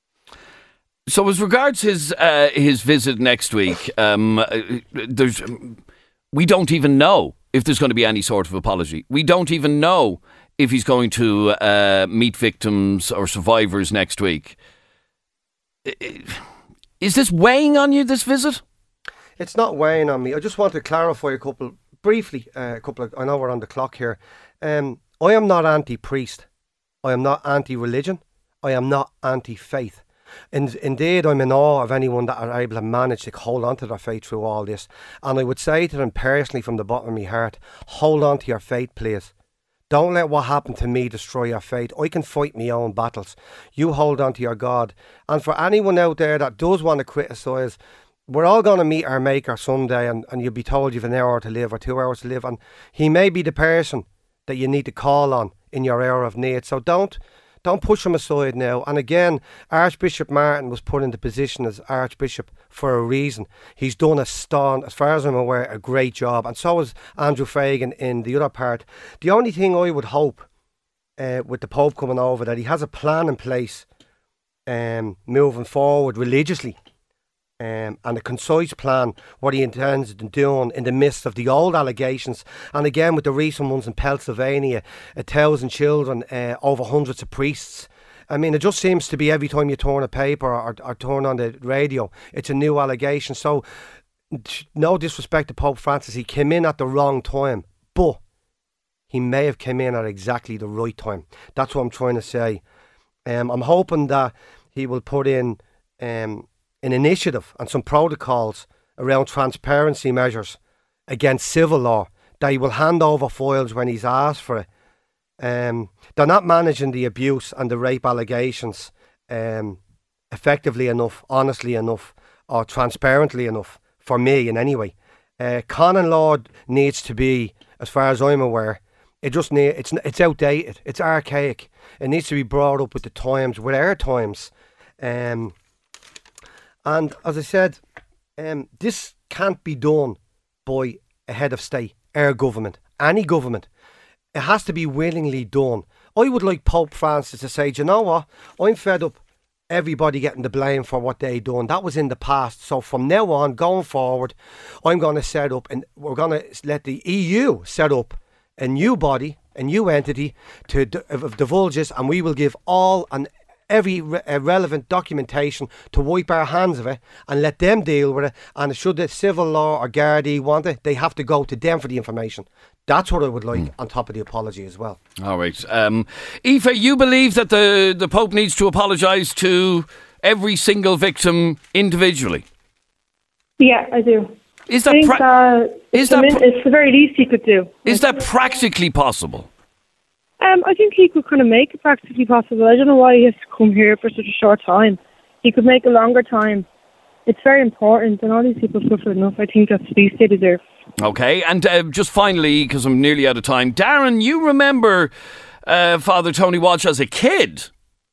So as regards his uh, his visit next week, um, there's we don't even know if there's going to be any sort of apology. We don't even know if he's going to uh, meet victims or survivors next week. Is this weighing on you, this visit? It's not weighing on me. I just want to clarify a couple, briefly, uh, a couple of, I know we're on the clock here. Um, I am not anti-priest. I am not anti-religion. I am not anti-faith. And indeed, I'm in awe of anyone that are able to manage to hold on to their faith through all this. And I would say to them personally from the bottom of my heart, hold on to your faith, please. Don't let what happened to me destroy your faith. I can fight my own battles. You hold on to your God. And for anyone out there that does want to criticise, we're all going to meet our Maker someday, and, and you'll be told you've an hour to live or two hours to live, and he may be the person that you need to call on in your hour of need. So don't don't push him aside now. And again, Archbishop Martin was put into position as Archbishop for a reason. He's done a stone, as far as I'm aware, a great job, and so is Andrew Fagan in the other part. The only thing I would hope uh, with the Pope coming over, that he has a plan in place um, moving forward religiously. Um, and a concise plan what he intends to do in the midst of the old allegations, and again with the recent ones in Pennsylvania, a thousand children, uh, over hundreds of priests. I mean, it just seems to be every time you turn a paper or, or turn on the radio, it's a new allegation. So no disrespect to Pope Francis, he came in at the wrong time, but he may have come in at exactly the right time. That's what I'm trying to say. Um, I'm hoping that he will put in um, an initiative and some protocols around transparency measures against civil law, that he will hand over files when he's asked for it. Um, they're not managing the abuse and the rape allegations um, effectively enough, honestly enough, or transparently enough, for me in any way. Uh, canon law needs to be, as far as I'm aware, it just need, it's it's outdated, it's archaic. It needs to be brought up with the times, with our times. Um, And as I said, um, this can't be done by a head of state, our government, any government. It has to be willingly done. I would like Pope Francis to say, do you know what? I'm fed up everybody getting the blame for what they done. That was in the past. So from now on, going forward, I'm going to set up, and we're going to let the E U set up a new body, a new entity to d- of divulges, and we will give all and every re- uh, relevant documentation to wipe our hands of it and let them deal with it. And should the civil law or Gardaí want it, they have to go to them for the information. That's what I would like, mm. on top of the apology as well. All right. Um, Aoife, you believe that the, the Pope needs to apologise to every single victim individually? Yeah, I do. Is that I think pra- that is it's, that the, pra- it's the very least he could do. Is that practically possible? Um, I think he could kind of make it practically possible. I don't know why he has to come here for such a short time. He could make a longer time. It's very important, and all these people suffer enough. I think that's the least they deserve. Okay, and uh, just finally, because I'm nearly out of time, Darren, you remember uh, Father Tony Walsh as a kid?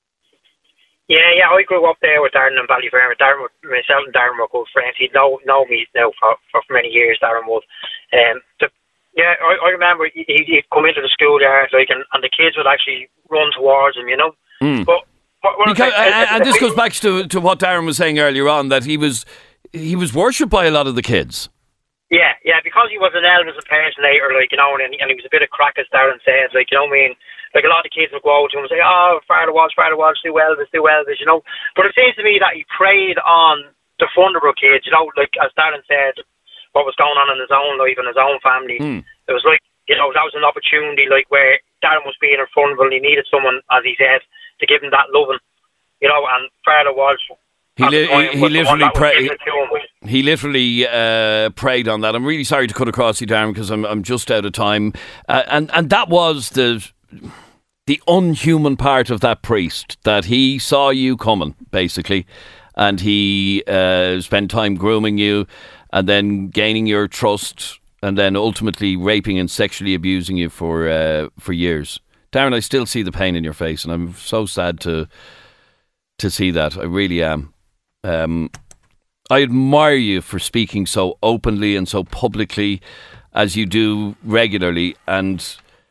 Yeah, yeah, I grew up there with Darren in Ballyfermot. Darren, myself and Darren were good friends. He'd know, know me now for, for many years, Darren would. Um, the, yeah, I, I remember he, he'd come into the schoolyard, like, and, and the kids would actually run towards him, you know? Mm. But what, what because, saying, uh, and this goes back to, to what Darren was saying earlier on, that he was he was worshipped by a lot of the kids. Yeah, yeah, because he was an Elvis impersonator, like, you know, and, and he was a bit of crack, as Darren said, like, you know what I mean? Like, a lot of kids would go out to him and say, oh, Father Walsh, Father Walsh, do Elvis, do Elvis, you know? But it seems to me that he preyed on the vulnerable kids, you know, like, as Darren said, what was going on in his own life and his own family. Mm. It was like, you know, that was an opportunity, like, where Darren was being vulnerable and he needed someone, as he said, to give him that loving, you know, and Father Walsh... He, li- he, he literally prayed. He literally uh, prayed on that. I'm really sorry to cut across you, Darren, because I'm I'm just out of time. Uh, and and that was the the unhuman part of that priest, that he saw you coming, basically, and he uh, spent time grooming you, and then gaining your trust, and then ultimately raping and sexually abusing you for uh, for years. Darren, I still see the pain in your face, and I'm so sad to to see that. I really am. Um, I admire you for speaking so openly and so publicly as you do regularly, and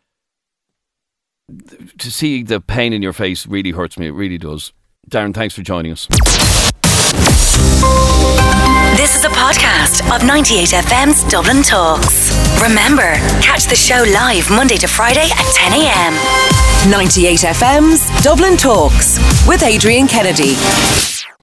to see the pain in your face really hurts me. It really does. Darren, thanks for joining us. This is a podcast of ninety-eight F M's Dublin Talks. Remember, catch the show live Monday to Friday at ten a.m. ninety-eight F M's Dublin Talks with Adrian Kennedy.